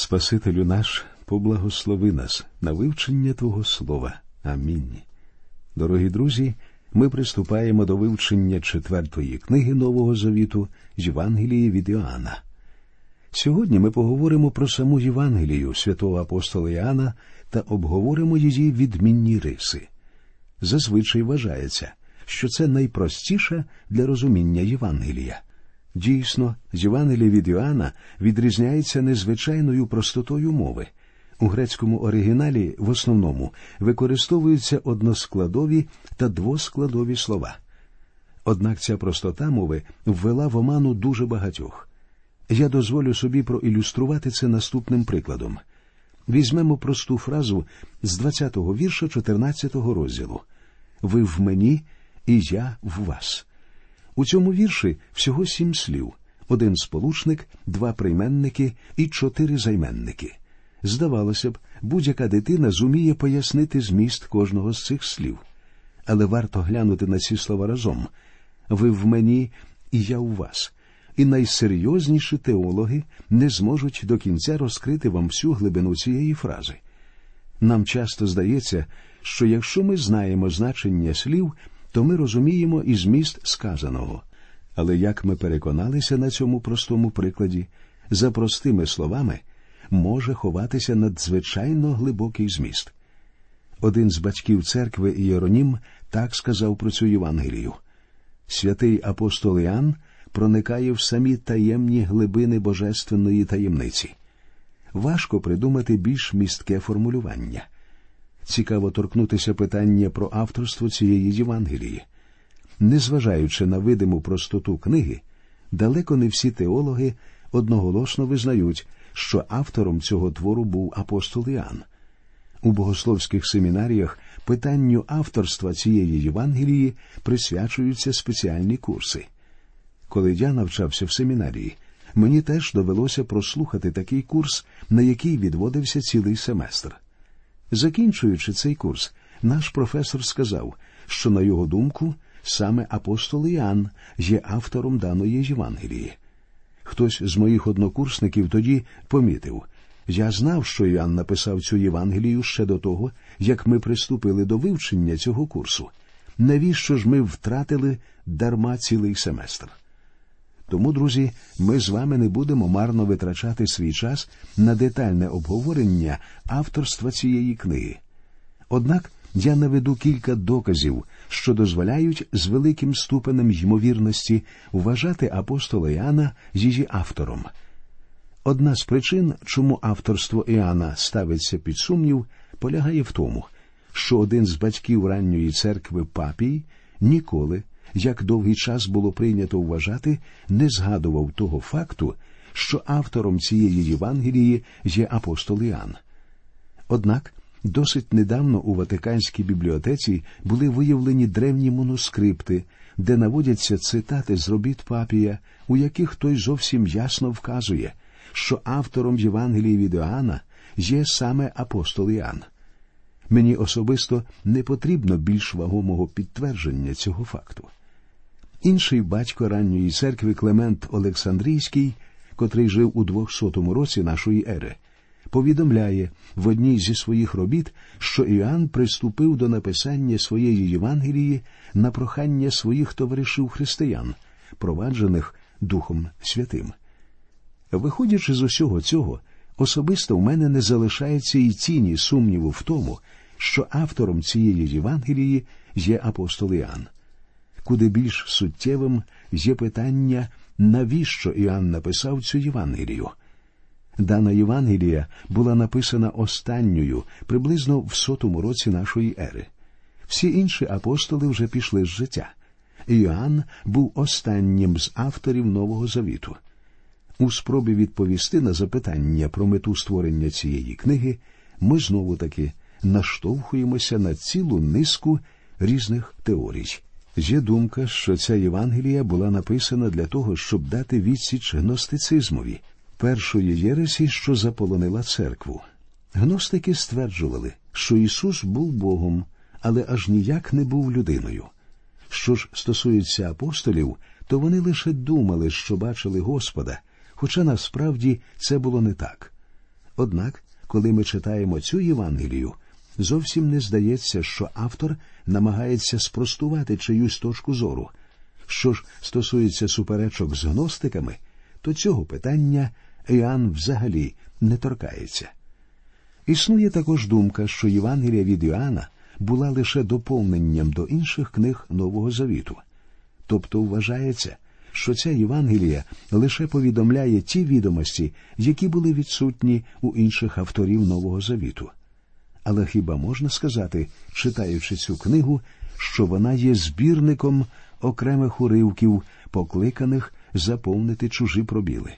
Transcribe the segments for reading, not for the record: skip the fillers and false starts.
Спасителю наш, поблагослови нас на вивчення Твого Слова. Амінь. Дорогі друзі, ми приступаємо до вивчення 4-ї книги Нового Завіту Євангелії від Іоанна. Сьогодні ми поговоримо про саму Євангелію святого апостола Іоанна та обговоримо її відмінні риси. Зазвичай вважається, що це найпростіша для розуміння Євангелія. Дійсно, Євангеліє від Іоанна відрізняється незвичайною простотою мови. У грецькому оригіналі в основному використовуються односкладові та двоскладові слова. Однак ця простота мови ввела в оману дуже багатьох. Я дозволю собі проілюструвати це наступним прикладом. Візьмемо просту фразу з 20-го вірша 14-го розділу. «Ви в мені, і я в вас». У цьому вірші всього 7 слів. 1 сполучник, 2 прийменники і 4 займенники. Здавалося б, будь-яка дитина зуміє пояснити зміст кожного з цих слів. Але варто глянути на ці слова разом. «Ви в мені, і я у вас». І найсерйозніші теологи не зможуть до кінця розкрити вам всю глибину цієї фрази. Нам часто здається, що якщо ми знаємо значення слів, то ми розуміємо і зміст сказаного. Але як ми переконалися на цьому простому прикладі, за простими словами може ховатися надзвичайно глибокий зміст. Один з батьків церкви Ієронім так сказав про цю Євангелію. Святий апостол Іоанн проникає в самі таємні глибини божественної таємниці. Важко придумати більш містке формулювання. Цікаво торкнутися питання про авторство цієї Євангелії. Незважаючи на видиму простоту книги, далеко не всі теологи одноголосно визнають, що автором цього твору був апостол Іоанн. У богословських семінаріях питанню авторства цієї Євангелії присвячуються спеціальні курси. Коли я навчався в семінарії, мені теж довелося прослухати такий курс, на який відводився цілий семестр. Закінчуючи цей курс, наш професор сказав, що, на його думку, саме апостол Іоанн є автором даної Євангелії. Хтось з моїх однокурсників тоді помітив: «Я знав, що Іоанн написав цю Євангелію ще до того, як ми приступили до вивчення цього курсу. Навіщо ж ми втратили дарма цілий семестр?» Тому, друзі, ми з вами не будемо марно витрачати свій час на детальне обговорення авторства цієї книги. Однак я наведу кілька доказів, що дозволяють з великим ступенем ймовірності вважати апостола Іоанна її автором. Одна з причин, чому авторство Іоанна ставиться під сумнів, полягає в тому, що один з батьків ранньої церкви Папій ніколи, як довгий час було прийнято вважати, не згадував того факту, що автором цієї Євангелії є апостол Іоанн. Однак, досить недавно у Ватиканській бібліотеці були виявлені древні манускрипти, де наводяться цитати з робіт Папія, у яких той зовсім ясно вказує, що автором Євангелії від Іоанна є саме апостол Іоанн. Мені особисто не потрібно більш вагомого підтвердження цього факту. Інший батько ранньої церкви Климент Олександрійський, котрий жив у 200 році нашої ери, повідомляє в одній зі своїх робіт, що Іоанн приступив до написання своєї Євангелії на прохання своїх товаришів-християн, проваджених Духом Святим. Виходячи з усього цього, особисто в мене не залишається і тіні сумніву в тому, що автором цієї Євангелії є апостол Іоанн. Куди більш суттєвим є питання, навіщо Іоанн написав цю Євангелію. Дана Євангелія була написана останньою, приблизно в 100 році нашої ери. Всі інші апостоли вже пішли з життя. Іоанн був останнім з авторів Нового Завіту. У спробі відповісти на запитання про мету створення цієї книги ми знову-таки наштовхуємося на цілу низку різних теорій. Є думка, що ця Євангелія була написана для того, щоб дати відсіч гностицизмові, першої єресі, що заполонила церкву. Гностики стверджували, що Ісус був Богом, але аж ніяк не був людиною. Що ж стосується апостолів, то вони лише думали, що бачили Господа, хоча насправді це було не так. Однак, коли ми читаємо цю Євангелію, зовсім не здається, що автор намагається спростувати чиюсь точку зору. Що ж стосується суперечок з гностиками, то цього питання Іоанн взагалі не торкається. Існує також думка, що Євангелія від Іоанна була лише доповненням до інших книг Нового Завіту. Тобто вважається, що ця Євангелія лише повідомляє ті відомості, які були відсутні у інших авторів Нового Завіту. Але хіба можна сказати, читаючи цю книгу, що вона є збірником окремих уривків, покликаних заповнити чужі пробіли?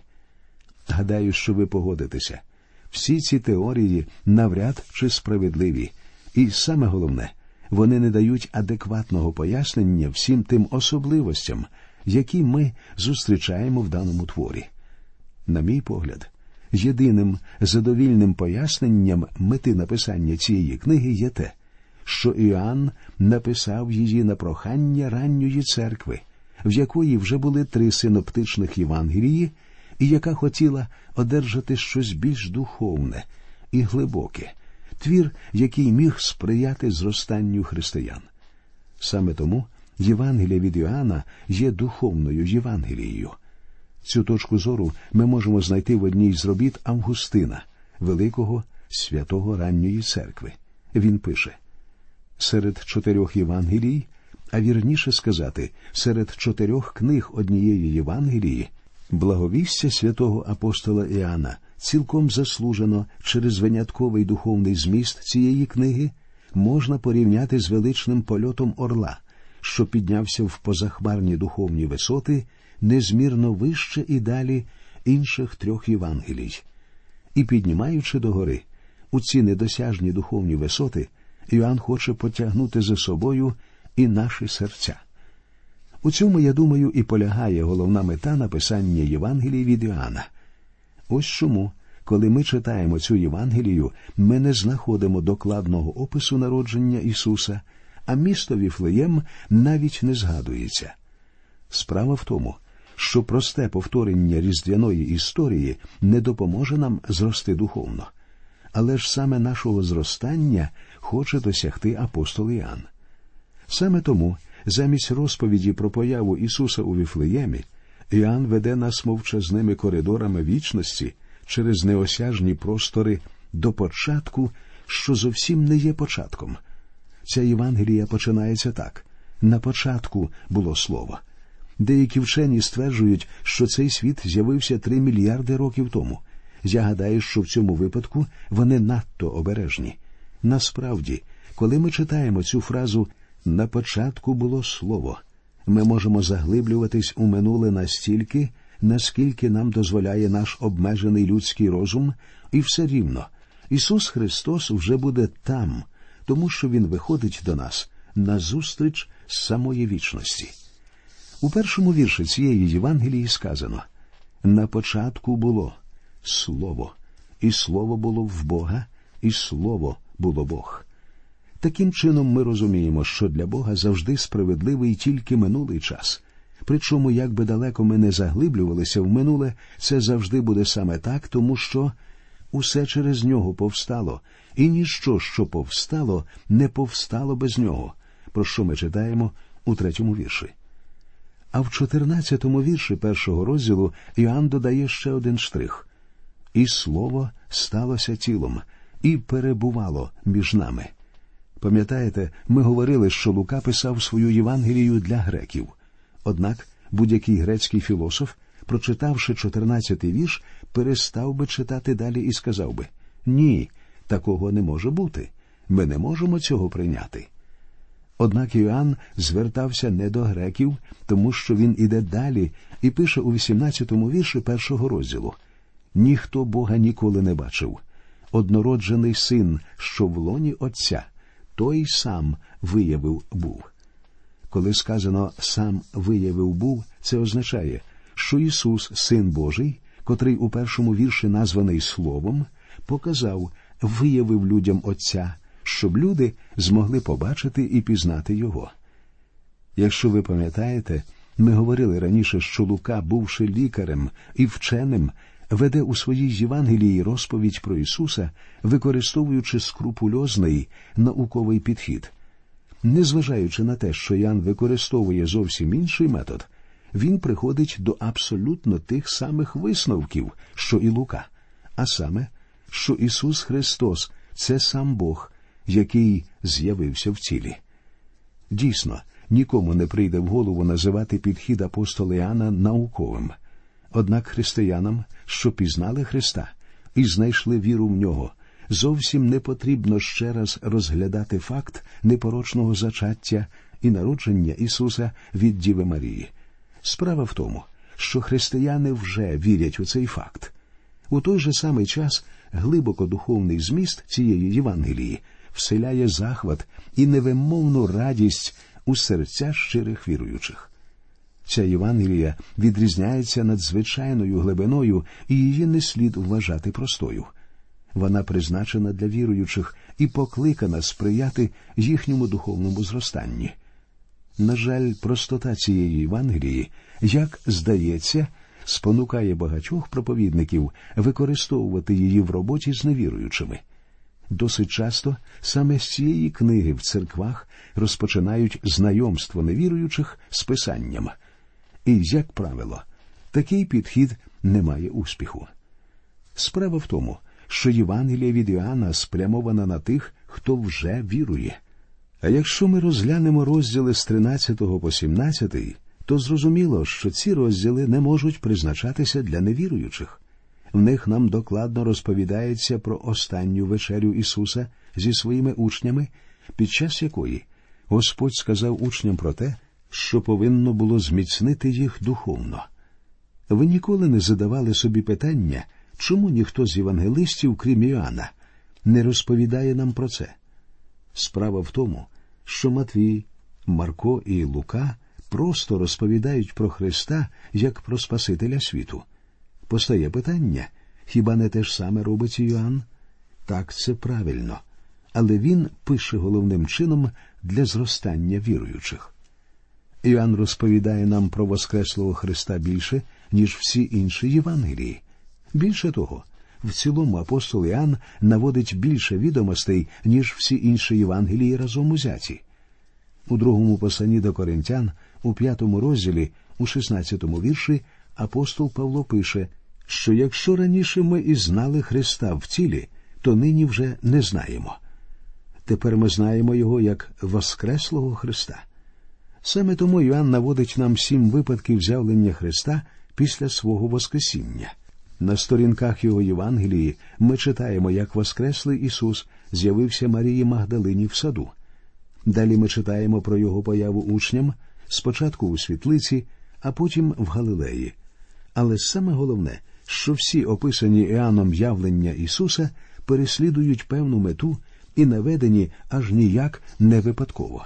Гадаю, що ви погодитеся. Всі ці теорії навряд чи справедливі. І саме головне, вони не дають адекватного пояснення всім тим особливостям, які ми зустрічаємо в даному творі. На мій погляд, єдиним задовільним поясненням мети написання цієї книги є те, що Іоанн написав її на прохання ранньої церкви, в якої вже були 3 синоптичних Євангелії, і яка хотіла одержати щось більш духовне і глибоке, твір, який міг сприяти зростанню християн. Саме тому Євангелія від Іоанна є духовною Євангелією. Цю точку зору ми можемо знайти в одній з робіт Августина, великого святого ранньої церкви. Він пише: «Серед 4 Євангелій, а вірніше сказати, серед 4 книг однієї Євангелії, благовістя святого апостола Іоанна цілком заслужено через винятковий духовний зміст цієї книги можна порівняти з величним польотом орла, що піднявся в позахмарні духовні висоти, незмірно вище і далі інших 3 Євангелій. І піднімаючи догори у ці недосяжні духовні висоти, Іоанн хоче потягнути за собою і наші серця». У цьому, я думаю, і полягає головна мета написання Євангелії від Іоанна. Ось чому, коли ми читаємо цю Євангелію, ми не знаходимо докладного опису народження Ісуса, а місто Віфлеєм навіть не згадується. Справа в тому, що просте повторення різдвяної історії не допоможе нам зрости духовно. Але ж саме нашого зростання хоче досягти апостол Іоанн. Саме тому, замість розповіді про появу Ісуса у Віфлеємі, Іоанн веде нас мовчазними коридорами вічності через неосяжні простори до початку, що зовсім не є початком. Ця Євангелія починається так: «На початку було Слово». Деякі вчені стверджують, що цей світ з'явився 3 мільярди років тому. Я гадаю, що в цьому випадку вони надто обережні. Насправді, коли ми читаємо цю фразу «на початку було Слово», ми можемо заглиблюватись у минуле настільки, наскільки нам дозволяє наш обмежений людський розум, і все рівно Ісус Христос вже буде там, тому що Він виходить до нас назустріч з самої вічності. У першому вірші цієї Євангелії сказано: «На початку було Слово, і Слово було в Бога, і Слово було Бог». Таким чином ми розуміємо, що для Бога завжди справедливий тільки минулий час. Причому, як би далеко ми не заглиблювалися в минуле, це завжди буде саме так, тому що усе через Нього повстало, і ніщо, що повстало, не повстало без Нього, про що ми читаємо у 3-му вірші. А в 14-му вірші 1-го розділу Іоанн додає ще один штрих: «І Слово сталося тілом, і перебувало між нами». Пам'ятаєте, ми говорили, що Лука писав свою Євангелію для греків. Однак будь-який грецький філософ, прочитавши 14-й вірш, перестав би читати далі і сказав би: «Ні, такого не може бути. Ми не можемо цього прийняти». Однак Іоанн звертався не до греків, тому що він іде далі і пише у 18-му вірші 1-го розділу: «Ніхто Бога ніколи не бачив. Однороджений Син, що в лоні Отця, той сам виявив був». Коли сказано «сам виявив був», це означає, що Ісус, Син Божий, котрий у 1-му вірші названий Словом, показав, виявив людям Отця, щоб люди змогли побачити і пізнати Його. Якщо ви пам'ятаєте, ми говорили раніше, що Лука, бувши лікарем і вченим, веде у своїй Євангелії розповідь про Ісуса, використовуючи скрупульозний науковий підхід. Незважаючи на те, що Іоанн використовує зовсім інший метод, він приходить до абсолютно тих самих висновків, що і Лука, а саме, що Ісус Христос – це сам Бог, який з'явився в тілі. Дійсно, нікому не прийде в голову називати підхід апостола Іоанна науковим. Однак християнам, що пізнали Христа і знайшли віру в Нього, зовсім не потрібно ще раз розглядати факт непорочного зачаття і народження Ісуса від Діви Марії. Справа в тому, що християни вже вірять у цей факт. У той же самий час глибоко духовний зміст цієї Євангелії вселяє захват і невимовну радість у серця щирих віруючих. Ця Євангелія відрізняється надзвичайною глибиною, і її не слід вважати простою. Вона призначена для віруючих і покликана сприяти їхньому духовному зростанні. На жаль, простота цієї Євангелії, як здається, спонукає багатьох проповідників використовувати її в роботі з невіруючими. Досить часто саме з цієї книги в церквах розпочинають знайомство невіруючих з Писанням. І, як правило, такий підхід не має успіху. Справа в тому, що Євангелія від Іоанна спрямована на тих, хто вже вірує. А якщо ми розглянемо розділи з 13 по 17, то зрозуміло, що ці розділи не можуть призначатися для невіруючих. В них нам докладно розповідається про останню вечерю Ісуса зі своїми учнями, під час якої Господь сказав учням про те, що повинно було зміцнити їх духовно. Ви ніколи не задавали собі питання, чому ніхто з євангелистів, крім Іоанна, не розповідає нам про це? Справа в тому, що Матвій, Марко і Лука просто розповідають про Христа як про Спасителя світу. Постає питання, хіба не те ж саме робить Іоанн? Так, це правильно. Але він пише головним чином для зростання віруючих. Іоанн розповідає нам про воскреслого Христа більше, ніж всі інші Євангелії. Більше того, в цілому апостол Іоанн наводить більше відомостей, ніж всі інші Євангелії разом узяті. У другому посланні до Коринтян, у 5 розділі, у 16 вірші, апостол Павло пише, що якщо раніше ми і знали Христа в тілі, то нині вже не знаємо. Тепер ми знаємо Його як воскреслого Христа. Саме тому Іоанн наводить нам 7 випадків з'явлення Христа після свого Воскресіння. На сторінках його Євангелії ми читаємо, як воскреслий Ісус з'явився Марії Магдалині в саду. Далі ми читаємо про Його появу учням, спочатку у світлиці, а потім в Галилеї. Але саме головне, що всі описані Іоанном явлення Ісуса переслідують певну мету і наведені аж ніяк не випадково.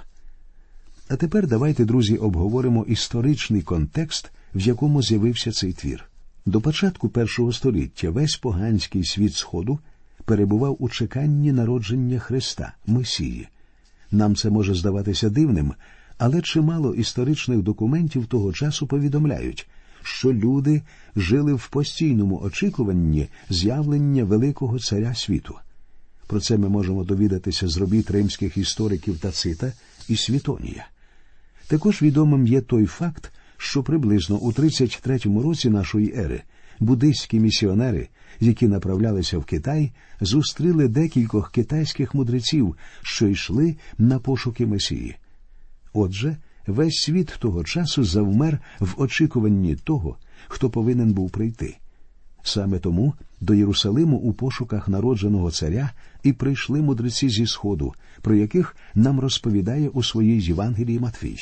А тепер давайте, друзі, обговоримо історичний контекст, в якому з'явився цей твір. До початку першого століття весь поганський світ Сходу перебував у чеканні народження Христа, Месії. Нам це може здаватися дивним, але чимало історичних документів того часу повідомляють, що люди жили в постійному очікуванні з'явлення великого царя світу. Про це ми можемо довідатися з робіт римських істориків Тацита і Світонія. Також відомим є той факт, що приблизно у 33-му році нашої ери буддистські місіонери, які направлялися в Китай, зустріли декількох китайських мудреців, що йшли на пошуки Месії. Отже, весь світ того часу завмер в очікуванні того, хто повинен був прийти. Саме тому до Єрусалиму у пошуках народженого царя і прийшли мудреці зі Сходу, про яких нам розповідає у своїй Євангелії Матвій.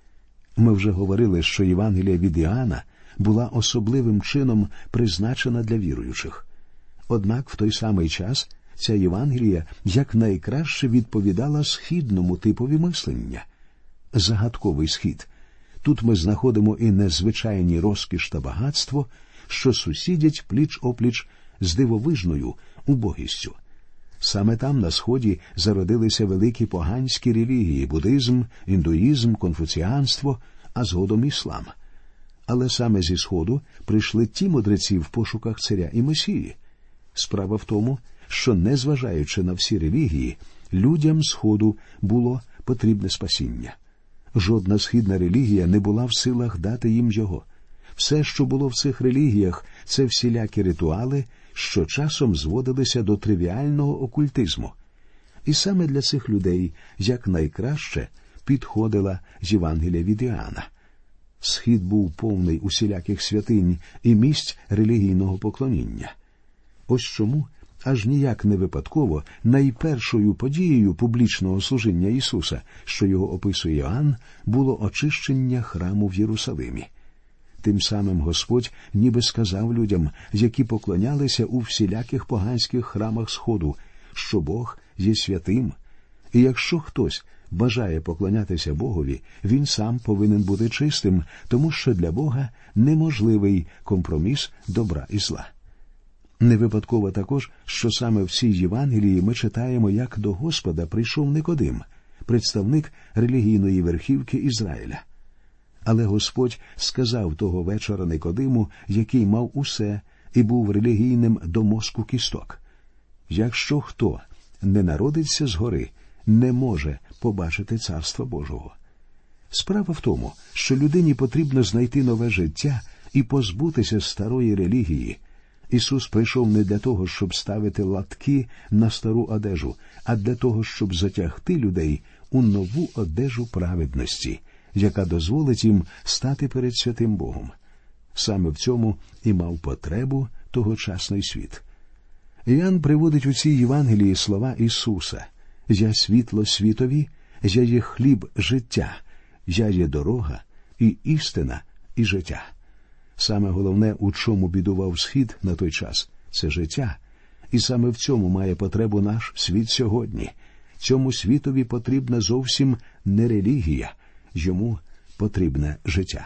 Ми вже говорили, що Євангелія від Іоанна була особливим чином призначена для віруючих. Однак в той самий час ця Євангелія якнайкраще відповідала східному типові мислення. Загадковий схід. Тут ми знаходимо і незвичайні розкіш та багатство, що сусідять пліч-опліч з дивовижною убогістю. Саме там, на Сході, зародилися великі поганські релігії – буддизм, індуїзм, конфуціанство, а згодом іслам. Але саме зі Сходу прийшли ті мудреці в пошуках царя і Месії. Справа в тому, що, незважаючи на всі релігії, людям Сходу було потрібне спасіння. Жодна східна релігія не була в силах дати їм його. Все, що було в цих релігіях, це всілякі ритуали, що часом зводилися до тривіального окультизму. І саме для цих людей якнайкраще підходила Євангелія від Іоанна. Схід був повний усіляких святинь і місць релігійного поклоніння. Ось чому аж ніяк не випадково найпершою подією публічного служіння Ісуса, що його описує Іоанн, було очищення храму в Єрусалимі. Тим самим Господь ніби сказав людям, які поклонялися у всіляких поганських храмах Сходу, що Бог є святим, і якщо хтось бажає поклонятися Богові, він сам повинен бути чистим, тому що для Бога неможливий компроміс добра і зла. Не випадково також, що саме в цій Євангелії ми читаємо, як до Господа прийшов Никодим, представник релігійної верхівки Ізраїля. Але Господь сказав того вечора Никодиму, який мав усе і був релігійним до мозку кісток: «Якщо хто не народиться згори, не може побачити Царства Божого». Справа в тому, що людині потрібно знайти нове життя і позбутися старої релігії. Ісус прийшов не для того, щоб ставити латки на стару одежу, а для того, щоб затягти людей у нову одежу праведності, яка дозволить їм стати перед святим Богом. Саме в цьому і мав потребу тогочасний світ. Іоанн приводить у цій Євангелії слова Ісуса: «Я світло світові, я є хліб життя, я є дорога і істина і життя». Саме головне, у чому бідував Схід на той час, це життя. І саме в цьому має потребу наш світ сьогодні. Цьому світові потрібна зовсім не релігія, йому потрібне життя.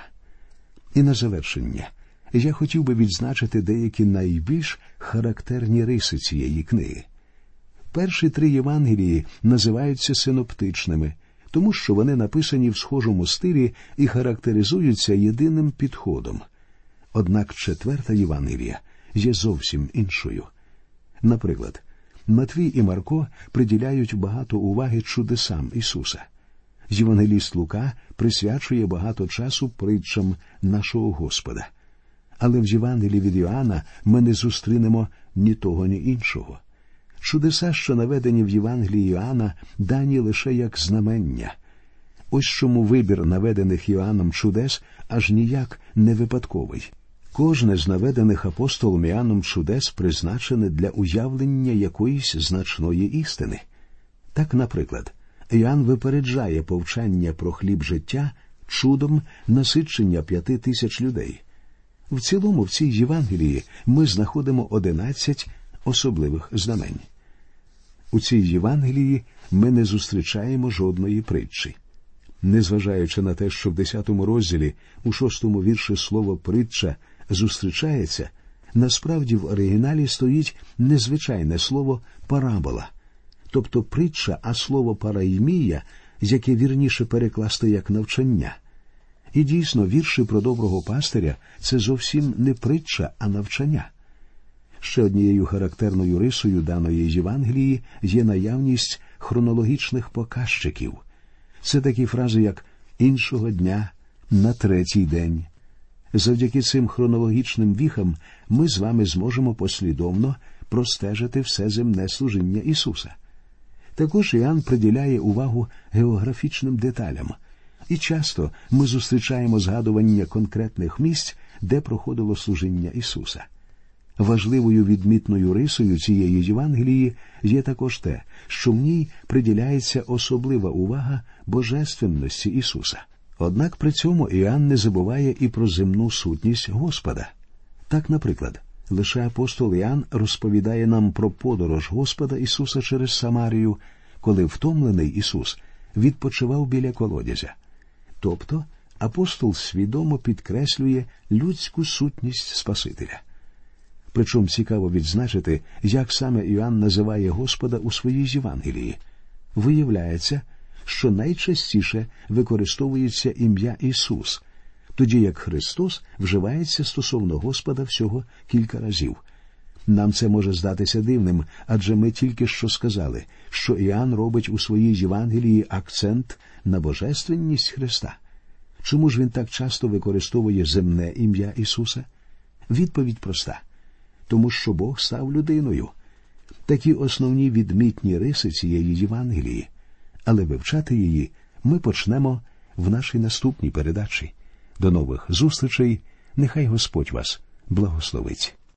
І на завершення я хотів би відзначити деякі найбільш характерні риси цієї книги. Перші 3 Євангелії називаються синоптичними, тому що вони написані в схожому стилі і характеризуються єдиним підходом. Однак 4-та Євангелія є зовсім іншою. Наприклад, Матвій і Марко приділяють багато уваги чудесам Ісуса. Євангеліст Лука присвячує багато часу притчам нашого Господа. Але в Євангелії від Іоанна ми не зустрінемо ні того, ні іншого. Чудеса, що наведені в Євангелії Іоанна, дані лише як знамення. Ось чому вибір наведених Іоанном чудес аж ніяк не випадковий. Кожне з наведених апостолом Іоанном чудес призначене для уявлення якоїсь значної істини. Так, наприклад, Іоанн випереджає повчання про хліб життя чудом насичення 5000 людей. В цілому в цій Євангелії ми знаходимо 11 особливих знамень. У цій Євангелії ми не зустрічаємо жодної притчі. Незважаючи на те, що в 10 розділі, у 6 вірші слово «притча» зустрічається, насправді в оригіналі стоїть незвичайне слово «парабола», тобто притча, а слово «параїмія», яке вірніше перекласти як «навчання». І дійсно, вірші про доброго пастиря – це зовсім не притча, а навчання. Ще однією характерною рисою даної Євангелії є наявність хронологічних показчиків. Це такі фрази, як «іншого дня», «на 3-й день». Завдяки цим хронологічним віхам ми з вами зможемо послідовно простежити все земне служіння Ісуса. Також Іоанн приділяє увагу географічним деталям. І часто ми зустрічаємо згадування конкретних місць, де проходило служіння Ісуса. Важливою відмітною рисою цієї Євангелії є також те, що в ній приділяється особлива увага божественності Ісуса. Однак при цьому Іоанн не забуває і про земну сутність Господа. Так, наприклад, лише апостол Іоанн розповідає нам про подорож Господа Ісуса через Самарію, коли втомлений Ісус відпочивав біля колодязя. Тобто апостол свідомо підкреслює людську сутність Спасителя. Причому цікаво відзначити, як саме Іоанн називає Господа у своїй Євангелії. Виявляється, що найчастіше використовується ім'я Ісус, тоді як Христос вживається стосовно Господа всього кілька разів. Нам це може здатися дивним, адже ми тільки що сказали, що Іоанн робить у своїй Євангелії акцент на божественність Христа. Чому ж він так часто використовує земне ім'я Ісуса? Відповідь проста. Тому що Бог став людиною. Такі основні відмітні риси цієї Євангелії. Але вивчати її ми почнемо в нашій наступній передачі. До нових зустрічей. Нехай Господь вас благословить.